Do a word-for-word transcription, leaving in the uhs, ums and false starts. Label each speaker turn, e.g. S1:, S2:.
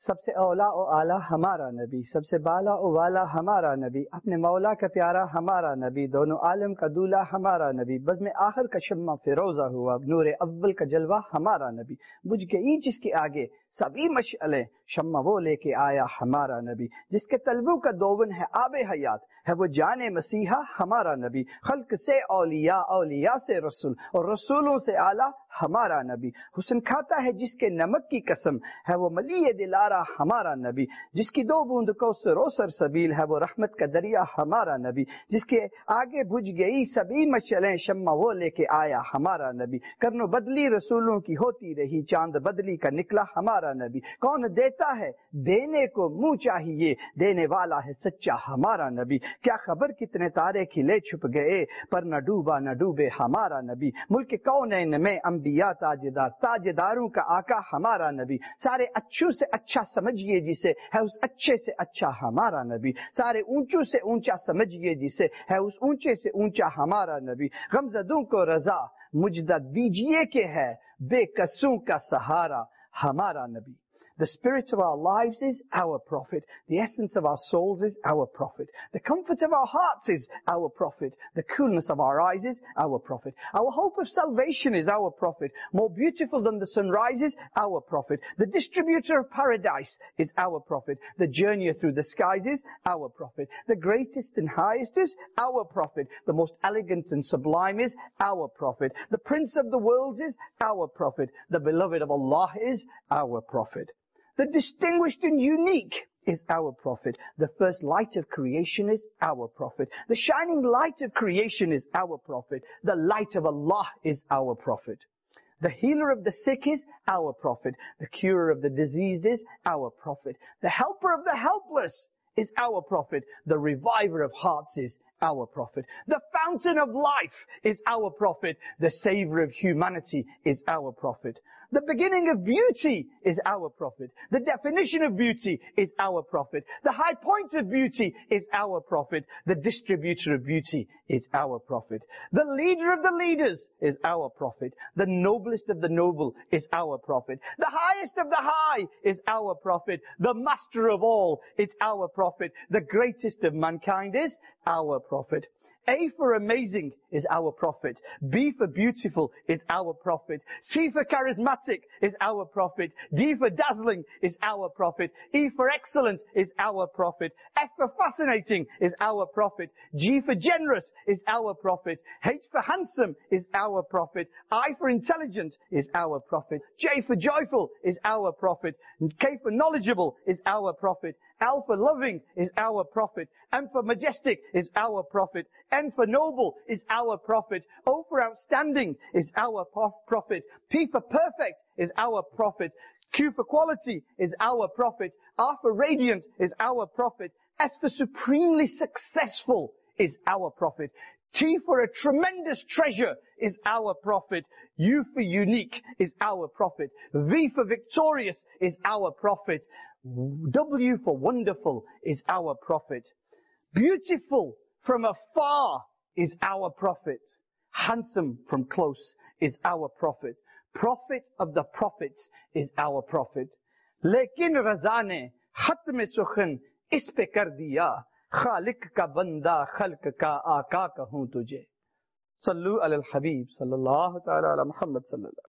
S1: सबसे औला और आला हमारा नबी, सबसे बाला और वाला हमारा नबी, अपने मौला का प्यारा हमारा नबी, दोनों आलम का दूल्हा हमारा नबी, बज़्म आखिर का शम्मा फिरोजा हुआ, नूर अव्वल का जलवा हमारा नबी, बुझ गई जिसके आगे सभी मशअलें, शम्मा वो लेके आया हमारा नबी, जिसके तलवों का दोवन है आबे हयात, है वो जाने मसीहा हमारा नबी, खल्क से औलिया, औलिया से रसूल और रसूलों से आला हमारा नबी, हुस्न खाता है जिसके नमक की कसम, है वो मलिए दिलारा हमारा नबी, जिसकी दो बूंद कौसर और सरसबील, है वो रहमत का दरिया हमारा नबी, जिसके आगे बुझ गई सभी मशअलें, शम्मा वो लेके आया हमारा नबी, करनो बदली रसूलों की होती रही, चांद बदली का निकला हमारा नबी, कौन देता है देने को मुंह चाहिए, देने वाला है सच्चा हमारा नबी, क्या खबर कितने तारे खिले छुप गए, पर न डूबा न डूबे हमारा नबी, मुल्क कौनैन में अंबिया ताजदार, ताजदारों का आका हमारा नबी, सारे अच्छों से अच्छा समझिए जिसे, है उस अच्छे से अच्छा हमारा नबी, सारे ऊंचों से ऊंचा समझिए जिसे, है उस ऊंचे से ऊंचा हमारा नबी, गमज़दों को रजा मुजदा दीजिए के है बेकसों का सहारा हमारा नबी. The spirit of our lives is our prophet. The essence of our souls is our prophet. The comfort of our hearts is our prophet. The coolness of our eyes is our prophet. Our hope of salvation is our prophet. More beautiful than the sunrise is our prophet. The distributor of paradise is our prophet. The journeyer through the skies is our prophet. The greatest and highest is our prophet. The most elegant and sublime is our prophet. The prince of the worlds is our prophet. The beloved of Allah is our prophet. The distinguished and unique is our prophet. The first light of creation is our prophet. The shining light of creation is our prophet. The light of Allah is our prophet. The healer of the sick is our prophet. The curer of the diseased is our prophet. The helper of the helpless is our prophet. The reviver of hearts is our prophet. The fountain of life is our prophet. The savior of humanity is our prophet. The beginning of beauty is our prophet. The definition of beauty is our prophet. The high point of beauty is our prophet. The distributor of beauty is our prophet. The leader of the leaders is our prophet. The noblest of the noble is our prophet. The highest of the high is our prophet. The master of all is our prophet. The greatest of mankind is our prophet. A for amazing is our prophet. B for beautiful is our prophet. C for charismatic is our prophet. D for dazzling is our prophet. E for excellent is our prophet. F for fascinating is our prophet. G for generous is our prophet. H for handsome is our prophet. I for intelligent is our prophet. J for joyful is our prophet. K for knowledgeable is our prophet. L for loving is our prophet. M for majestic is our prophet. N for noble is our prophet. O for outstanding is our prophet. P for perfect is our prophet. Q for quality is our prophet. R for radiant is our prophet. S for supremely successful is our prophet. T for a tremendous treasure is our prophet. U for unique is our prophet. V for victorious is our prophet. W for wonderful is our prophet. Beautiful from afar is our prophet. Handsome from close is our prophet. Prophet of the prophets is our prophet. लेकिन रज़ा ने ख़त्म सुखन इस पे कर दिया, खालिक का बंदा खल्क का आका कहूँ तुझे. सल्लु अलल हबीब सल्लल्लाहु तआला अला मुहम्मद सल्लल्लाहु